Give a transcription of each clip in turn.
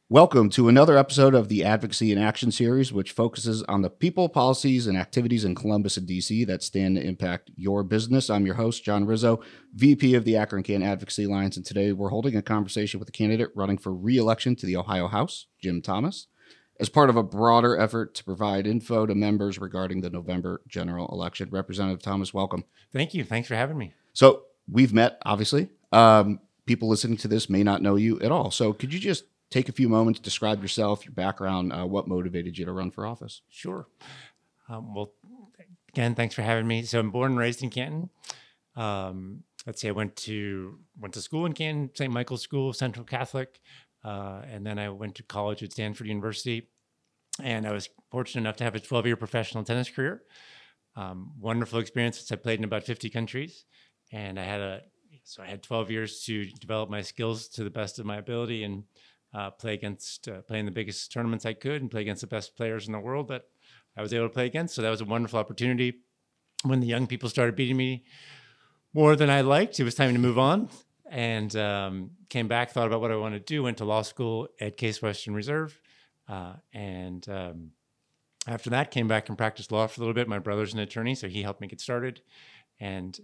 Welcome to another episode of the Advocacy in Action series, which focuses on the people, policies, and activities in Columbus and DC that stand to impact your business. I'm your host, John Rizzo, VP of the Akron Can Advocacy Alliance, and today we're holding a conversation with a candidate running for re-election to the Ohio House, Jim Thomas, as part of a broader effort to provide info to members regarding the November general election. Representative Thomas, welcome. Thank you. Thanks for having me. So we've met, obviously. People listening to this may not know you at all. So could you just take a few moments to describe yourself, your background, what motivated you to run for office? Sure. Well, again, thanks for having me. So I'm born and raised in Canton. Let's see, I went to school in Canton, St. Michael's School, Central Catholic, and then I went to college at Stanford University. And I was fortunate enough to have a 12-year professional tennis career. Wonderful experiences. I played in about 50 countries, and I had 12 years to develop my skills to the best of my ability and play in the biggest tournaments I could and play against the best players in the world that I was able to play against. So that was a wonderful opportunity. When the young people started beating me more than I liked, it was time to move on. And came back, thought about what I wanted to do, went to law school at Case Western Reserve. And after that, came back and practiced law for a little bit. My brother's an attorney, so he helped me get started. And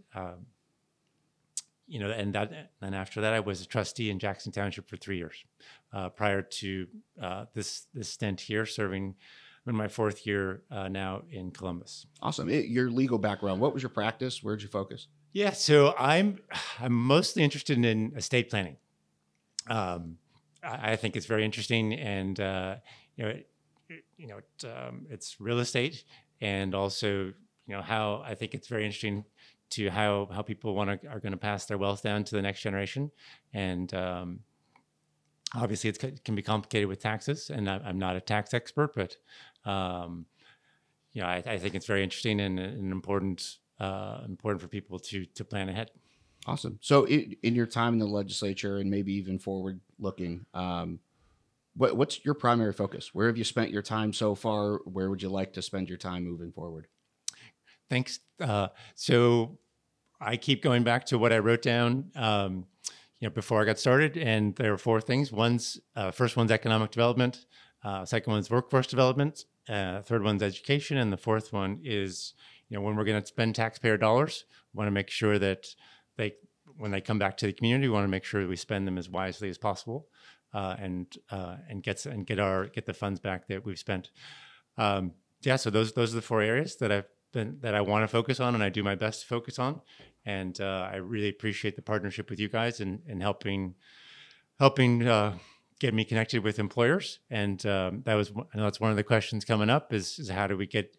then after that, I was a trustee in Jackson Township for 3 years, prior to this stint here, serving in my fourth year now in Columbus. Awesome. Your legal background, what was your practice? Where'd you focus? Yeah, so I'm mostly interested in estate planning. I think it's very interesting, and it's real estate, and also how I think it's very interesting to how people are going to pass their wealth down to the next generation. And obviously it can be complicated with taxes, and I'm not a tax expert, but I think it's very interesting and important for people to plan ahead. Awesome. So in your time in the legislature and maybe even forward looking, what's your primary focus? Where have you spent your time so far? Where would you like to spend your time moving forward? Thanks. So I keep going back to what I wrote down, before I got started, and there are four things. First one's economic development. Second one's workforce development. Third one's education, and the fourth one is, when we're going to spend taxpayer dollars, we want to make sure that when they come back to the community, we want to make sure that we spend them as wisely as possible, and get the funds back that we've spent. So those are the four areas that I want to focus on, and I do my best to focus on. And I really appreciate the partnership with you guys and helping get me connected with employers. And I know that's one of the questions coming up is how do we get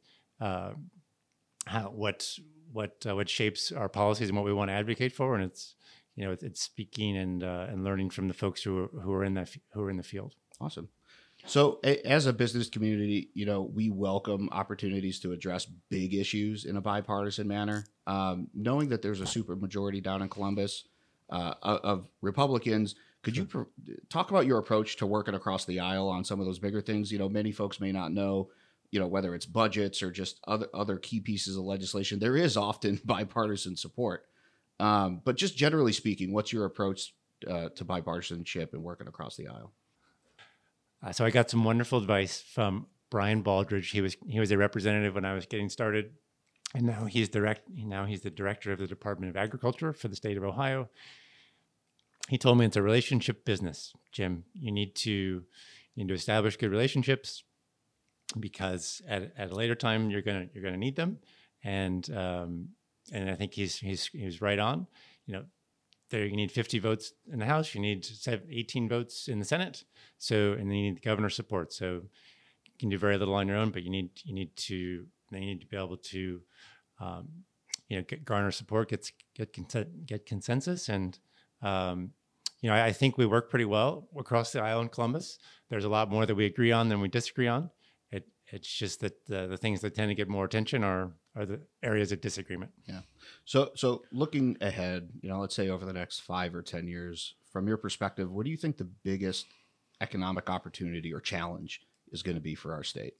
what shapes our policies and what we want to advocate for. And it's speaking and learning from the folks who are in the field. Awesome. So as a business community, we welcome opportunities to address big issues in a bipartisan manner. Knowing that there's a super majority down in Columbus of Republicans, could you talk about your approach to working across the aisle on some of those bigger things? Many folks may not know, whether it's budgets or just other key pieces of legislation. There is often bipartisan support. But just generally speaking, what's your approach to bipartisanship and working across the aisle? So I got some wonderful advice from Brian Baldridge. He was a representative when I was getting started, and now he's the director of the Department of Agriculture for the state of Ohio. He told me it's a relationship business, Jim. You need to establish good relationships because at a later time you're gonna need them, and I think he's right on. There you need 50 votes in the House. You need 18 votes in the Senate. And then you need the governor's support. So you can do very little on your own, but you need to be able to garner support, get consensus, and I think we work pretty well across the aisle in Columbus. There's a lot more that we agree on than we disagree on. It's just that the things that tend to get more attention are the areas of disagreement. Yeah. So looking ahead, let's say over the next 5 or 10 years, from your perspective, what do you think the biggest economic opportunity or challenge is going to be for our state?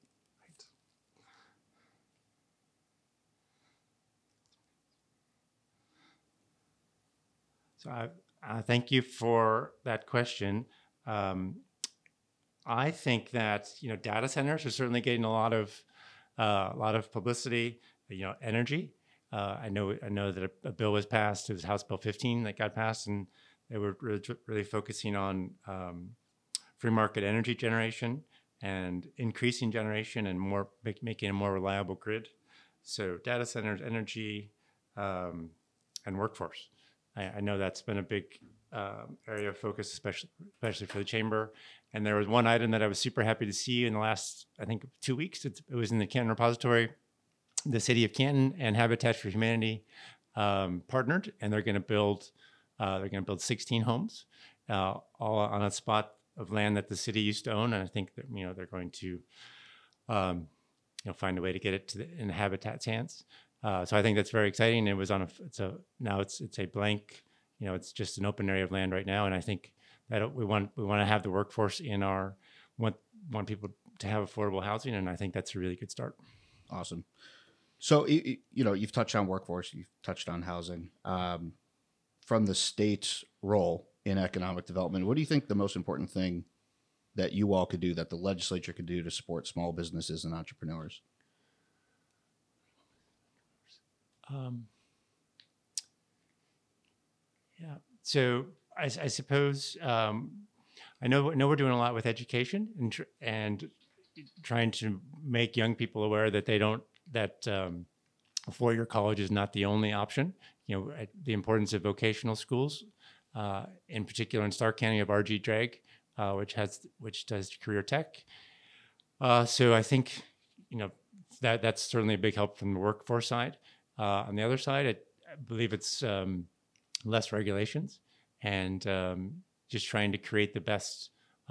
So I thank you for that question. I think that data centers are certainly getting a lot of publicity. Energy. I know that a bill was passed. It was House Bill 15 that got passed, and they were really focusing on free market energy generation and increasing generation and making a more reliable grid. So data centers, energy, and workforce. I know that's been a big area of focus, especially for the chamber. And there was one item that I was super happy to see in the last, I think, 2 weeks. It was in the Canton Repository. The city of Canton and Habitat for Humanity partnered, and they're going to build 16 homes, all on a spot of land that the city used to own. And I think that they're going to find a way to get it in Habitat's hands. So I think that's very exciting. It was now it's a blank, it's just an open area of land right now. And I think that we want to have the workforce want people to have affordable housing. And I think that's a really good start. Awesome. So, you've touched on workforce, you've touched on housing. From the state's role in economic development, what do you think the most important thing that you all could do, that the legislature could do to support small businesses and entrepreneurs? Yeah. So I suppose I know we're doing a lot with education and trying to make young people aware that a four-year college is not the only option. The importance of vocational schools, in particular in Stark County, of RG Drag, which does career tech. So I think that's certainly a big help from the workforce side. On the other side, I believe it's less regulations and just trying to create the best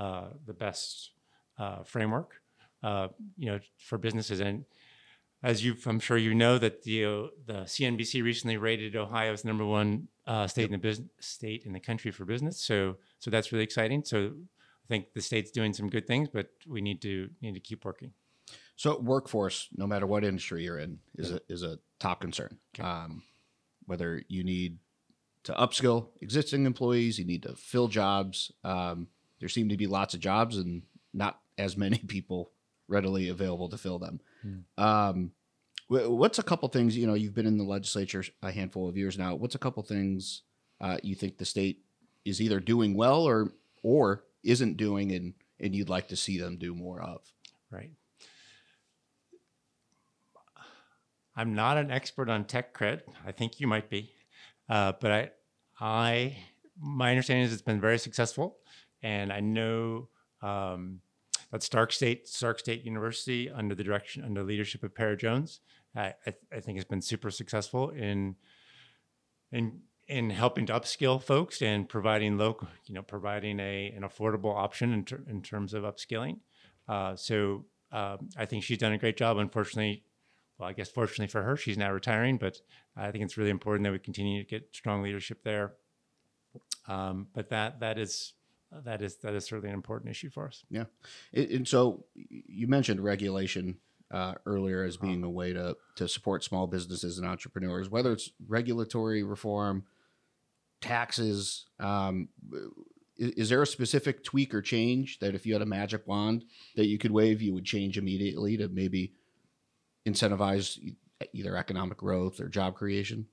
framework, for businesses. And as I'm sure you know, that the CNBC recently rated Ohio as number one state in the country for business. So that's really exciting. So I think the state's doing some good things, but we need to keep working. So workforce, no matter what industry you're in, is a top concern. Okay. Whether you need to upskill existing employees, you need to fill jobs. There seem to be lots of jobs and not as many people readily available to fill them. What's a couple things, you've been in the legislature a handful of years now. What's a couple things you think the state is either doing well or isn't doing and you'd like to see them do more of? Right. I'm not an expert on tech cred. I think you might be. But my understanding is it's been very successful. And I know that Stark State University, under the leadership of Para Jones, I think has been super successful in helping to upskill folks and providing providing an affordable option in terms of upskilling. So I think she's done a great job. Unfortunately, well, I guess fortunately for her, she's now retiring, but I think it's really important that we continue to get strong leadership there. But that is certainly an important issue for us. Yeah. And so you mentioned regulation earlier as being a way to support small businesses and entrepreneurs, whether it's regulatory reform, taxes. Is there a specific tweak or change that if you had a magic wand that you could wave, you would change immediately to maybe incentivize either economic growth or job creation?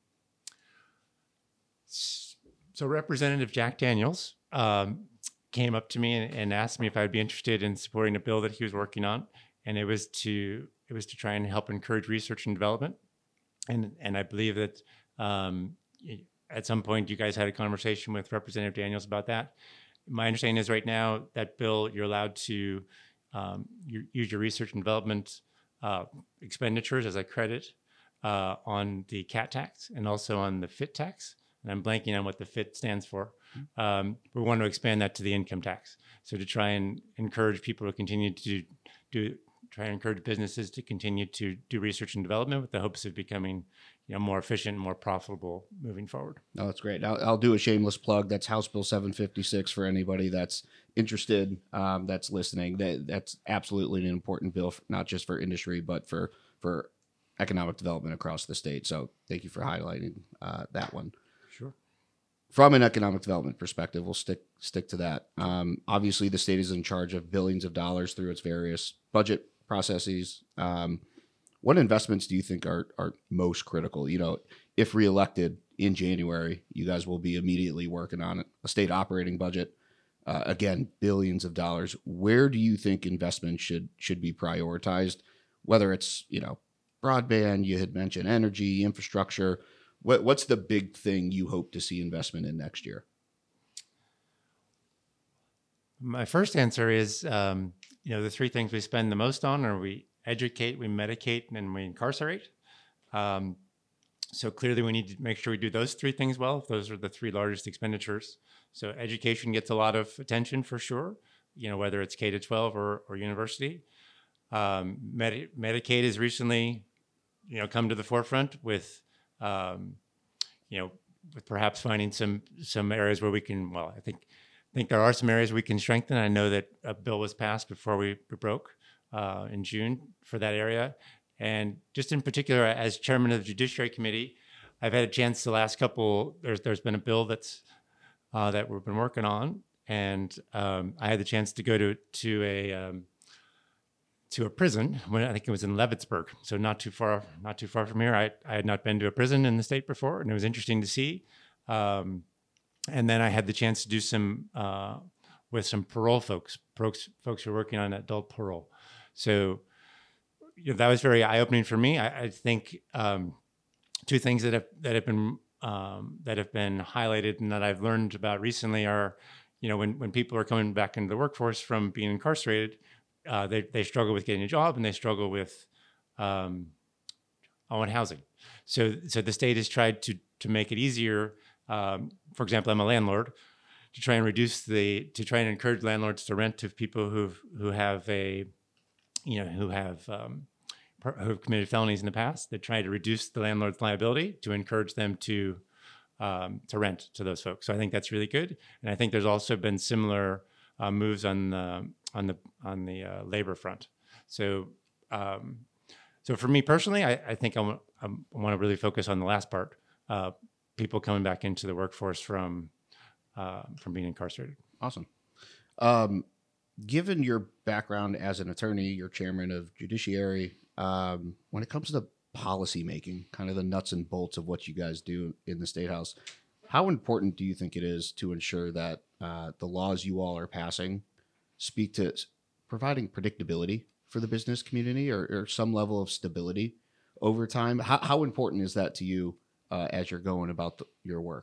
So Representative Jack Daniels came up to me and asked me if I'd be interested in supporting a bill that he was working on, and it was to try and help encourage research and development. And I believe that at some point you guys had a conversation with Representative Daniels about that. My understanding is right now that bill, you're allowed to use your research and development expenditures as a credit on the CAT tax and also on the FIT tax. And I'm blanking on what the FIT stands for. We want to expand that to the income tax. So to try and encourage people to continue to encourage businesses to continue to do research and development with the hopes of becoming more efficient and more profitable moving forward. Oh, that's great. I'll do a shameless plug. That's House Bill 756 for anybody that's interested, that's listening. That's absolutely an important bill, not just for industry, but for economic development across the state. So thank you for highlighting that one. Sure. from an economic development perspective, we'll stick to that. Obviously, the state is in charge of billions of dollars through its various budget processes. What investments do you think are most critical? If reelected in January, you guys will be immediately working on a state operating budget. Again, billions of dollars. Where do you think investment should be prioritized? Whether it's broadband, you had mentioned energy, infrastructure. What's the big thing you hope to see investment in next year? My first answer is, the three things we spend the most on are we educate, we medicate, and we incarcerate. So clearly we need to make sure we do those three things well. Those are the three largest expenditures. So education gets a lot of attention for sure, whether it's K to 12 or university. Medicaid has recently, come to the forefront with, with perhaps finding some areas where we can, I think there are some areas we can strengthen. I know that a bill was passed before we broke in June for that area. And just in particular, as chairman of the Judiciary Committee, I've had a chance the last couple, there's been a bill that we've been working on. And I had the chance to go to a prison when I think it was in Leavittsburg. So not too far from here. I had not been to a prison in the state before, and it was interesting to see. And then I had the chance to do some with some parole folks who are working on adult parole. So that was very eye-opening for me. I think two things that have been highlighted and that I've learned about recently are, when people are coming back into the workforce from being incarcerated, they struggle with getting a job and they struggle with on housing. So the state has tried to make it easier. For example, I'm a landlord, to try and encourage landlords to rent to people who have committed felonies in the past. They try to reduce the landlord's liability to encourage them to rent to those folks. So I think that's really good. And I think there's also been similar moves on the labor front. So for me personally, I think I want to really focus on the last part. People coming back into the workforce from being incarcerated. Awesome. Given your background as an attorney, you're chairman of Judiciary. When it comes to policy making, kind of the nuts and bolts of what you guys do in the State House, how important do you think it is to ensure that the laws you all are passing speak to providing predictability for the business community or some level of stability over time? How important is that to you as you're going about your work?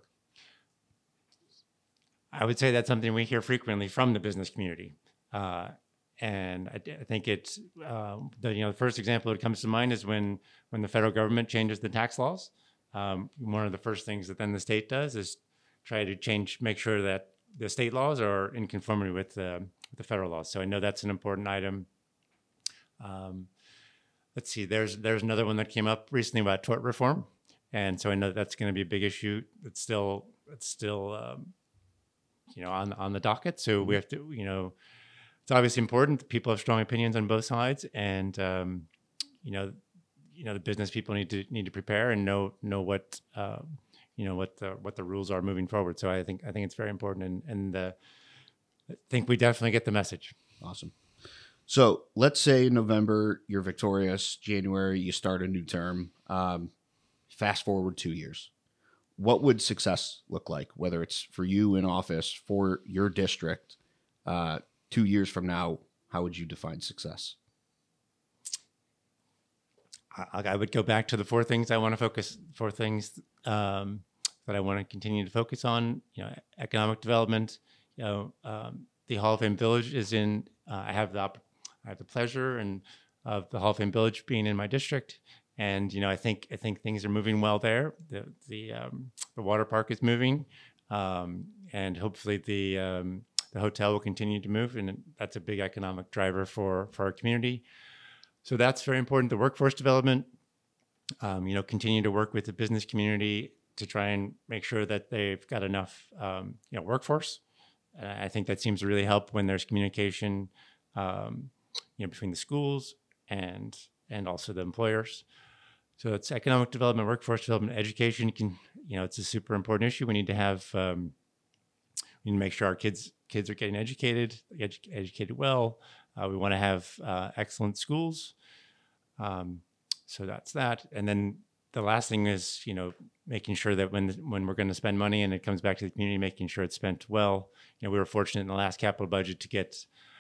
I would say that's something we hear frequently from the business community. And I think it's the first example that comes to mind is when the federal government changes the tax laws. One of the first things that then the state does is try to make sure that the state laws are in conformity with the federal laws. So I know that's an important item. Let's see, there's another one that came up recently about tort reform, and so I know that's going to be a big issue. It's still on the docket. So we have to it's obviously important. People have strong opinions on both sides, and the business people need to prepare and know what what the rules are moving forward. So I think it's very important, and I think we definitely get the message. Awesome. So let's say November you're victorious, January you start a new term. Fast forward 2 years. What would success look like? Whether it's for you in office, for your district, 2 years from now, how would you define success? I would go back to the four things I want to focus. Four things that I want to continue to focus on. Economic development. The Hall of Fame Village is in. I have the pleasure of the Hall of Fame Village being in my district, and I think things are moving well there. The water park is moving, and hopefully the hotel will continue to move, and that's a big economic driver for our community. So that's very important. The workforce development, continue to work with the business community to try and make sure that they've got enough, workforce. I think that seems to really help when there's communication, between the schools and also the employers. So it's economic development, workforce development, education. It's a super important issue. We need to have, we need to make sure our kids are getting educated well. We want to have excellent schools. So that's that. And then the last thing is, making sure that when we're going to spend money and it comes back to the community, making sure it's spent well. We were fortunate in the last capital budget to get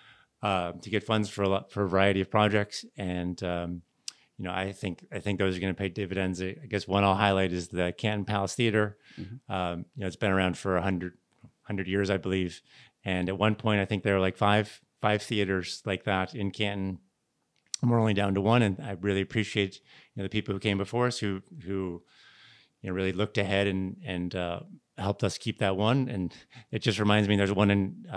funds for a variety of projects, and I think those are going to pay dividends. I guess one I'll highlight is the Canton Palace Theater. Mm-hmm. It's been around for 100 years, I believe, and at one point I think there were like five theaters like that in Canton. And we're only down to one, and I really appreciate the people who came before us who really looked ahead and helped us keep that one. And it just reminds me there's one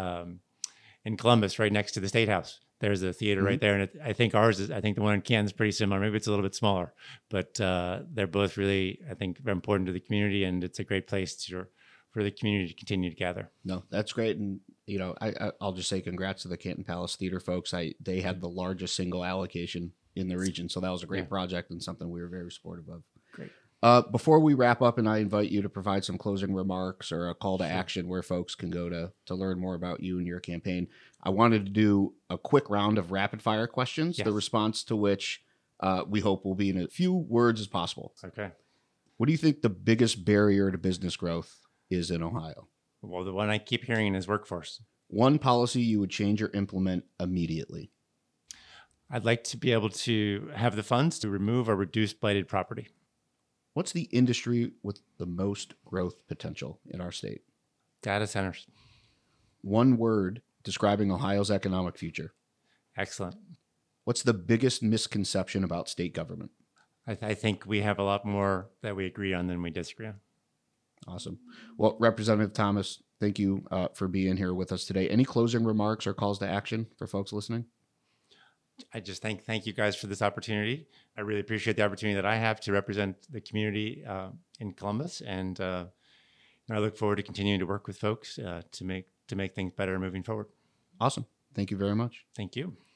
in Columbus right next to the State House. There's a theater right there, and I think the one in Canton is pretty similar. Maybe it's a little bit smaller, but they're both really, I think, very important to the community, and it's a great place for the community to continue to gather. No, that's great. And, I'll just say congrats to the Canton Palace Theater folks. They had the largest single allocation in the region. So that was a great project and something we were very supportive of. Great. Before we wrap up, and I invite you to provide some closing remarks or a call to action where folks can go to learn more about you and your campaign, I wanted to do a quick round of rapid fire questions, the response to which we hope will be in as few words as possible. Okay. What do you think the biggest barrier to business growth is in Ohio? Well, the one I keep hearing is workforce. One policy you would change or implement immediately. I'd like to be able to have the funds to remove or reduce blighted property. What's the industry with the most growth potential in our state? Data centers. One word describing Ohio's economic future. Excellent. What's the biggest misconception about state government? I think we have a lot more that we agree on than we disagree on. Awesome. Well, Representative Thomas, thank you for being here with us today. Any closing remarks or calls to action for folks listening? I just thank you guys for this opportunity. I really appreciate the opportunity that I have to represent the community in Columbus, and I look forward to continuing to work with folks to make things better moving forward. Awesome. Thank you very much. Thank you.